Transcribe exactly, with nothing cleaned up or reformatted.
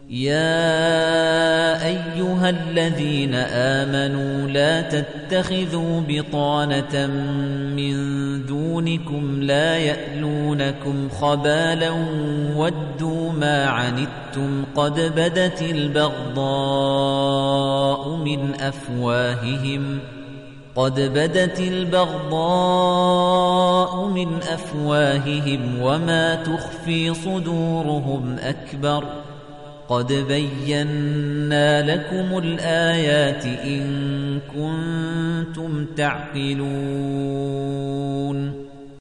يَا أَيُّهَا الَّذِينَ آمَنُوا لَا تَتَّخِذُوا بِطَانَةً مِّن دُونِكُمْ لَا يَأْلُونَكُمْ خَبَالًا وَدُّوا مَا عَنِتُّمْ قَدْ بَدَتِ الْبَغْضَاءُ مِنْ أَفْوَاهِهِمْ قَدْ بَدَتِ الْبَغْضَاءُ مِنْ أَفْوَاهِهِمْ وَمَا تُخْفِي صُدُورُهُمْ أَكْبَرُ قَدْ بَيَّنَّا لَكُمُ الْآيَاتِ إِن كُنتُمْ تَعْقِلُونَ